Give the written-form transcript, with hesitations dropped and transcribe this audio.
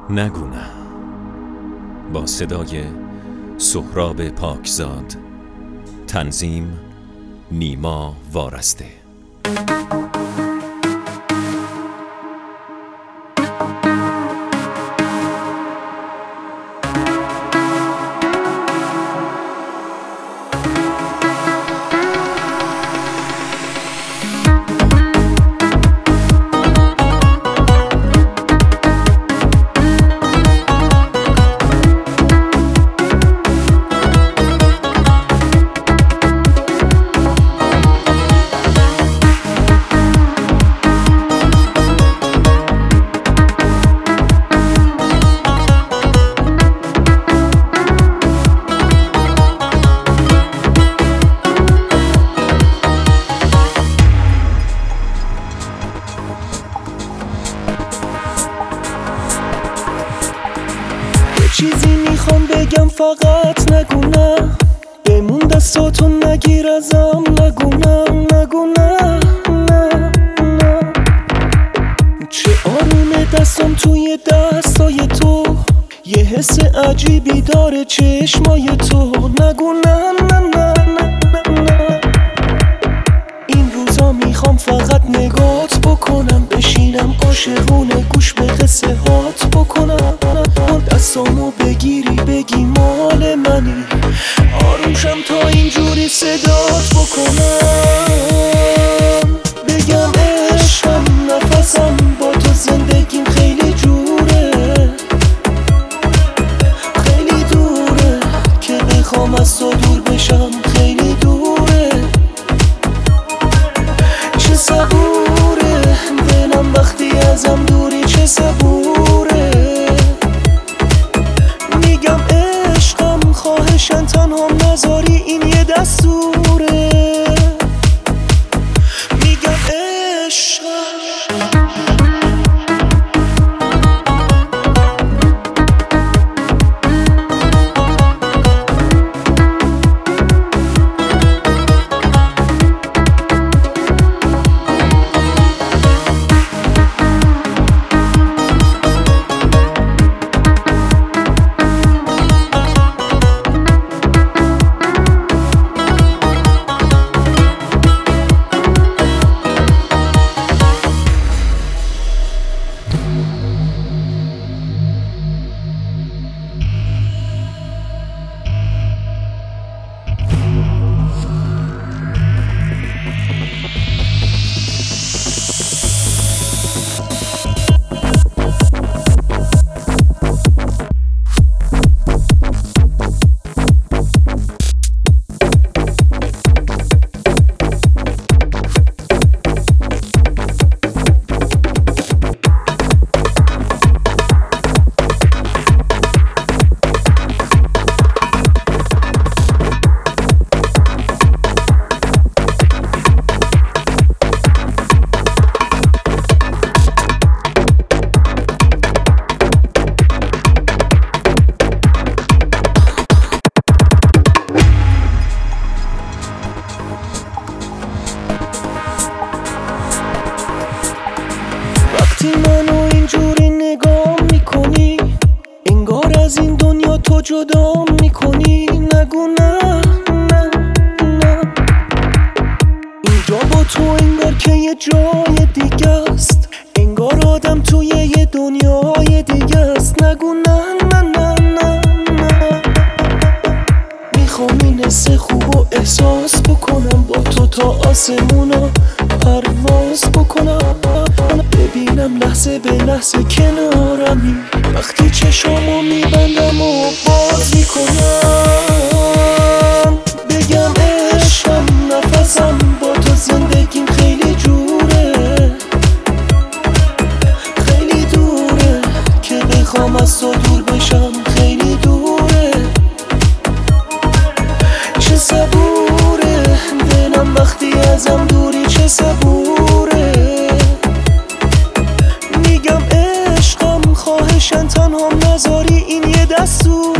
نگو نه با صدای سهراب پاکزاد، تنظیم نیما وارسته. چیزی میخوام بگم فقط نگو نه، بمون دستاتو نگیر ازم، نگو نه نگو نه نه نه. چه آرومه دستم توی دستای تو، یه حس عجیبی داره چشمای تو، نگو نه نه نه نه نه. این روزا میخوام فقط نگات بکنم، بشینم عاشقونه گوش به قصه هات بکنم، دستامو بگیری بگی مال منی، آرومشم تا اینجوری صدات بکنم، بگم عشقم نفسم با تو زندگیم خیلی جوره، خیلی دوره که بخوام از تو دور بشم، خیلی دوره، چه صبوره دلم وقتی ازم دوری، چه صبوره، میگم عشقم خواهشن تنهام نذاری، این یه دستوره، میگم عشقم. وقتی منو اینجوری نگاه میکنی، انگار از این دنیا تو جدا میکنی، نگو نه نه نه. اینجا با تو انگار که یه جای دیگه است، انگار آدم توی یه دنیای دیگه است، نگو نه نه نه نه نه. میخوام این حس خوب و احساس بکنم، با تو تا آسمونا پرواز بکنم، ببینم لحظه به لحظه کنارمی، وقتی چشامو میبندم و باز میکنم، بگم عشقم نفسم با تو زندگیم خیلی جوره، خیلی دوره که بخوام از تو دور بشم، خیلی دوره، چه صبوره دلم وقتی ازم دوری، چه صبوره، میگم عشقم خواهشن تنهام نذاری، این یه دستور.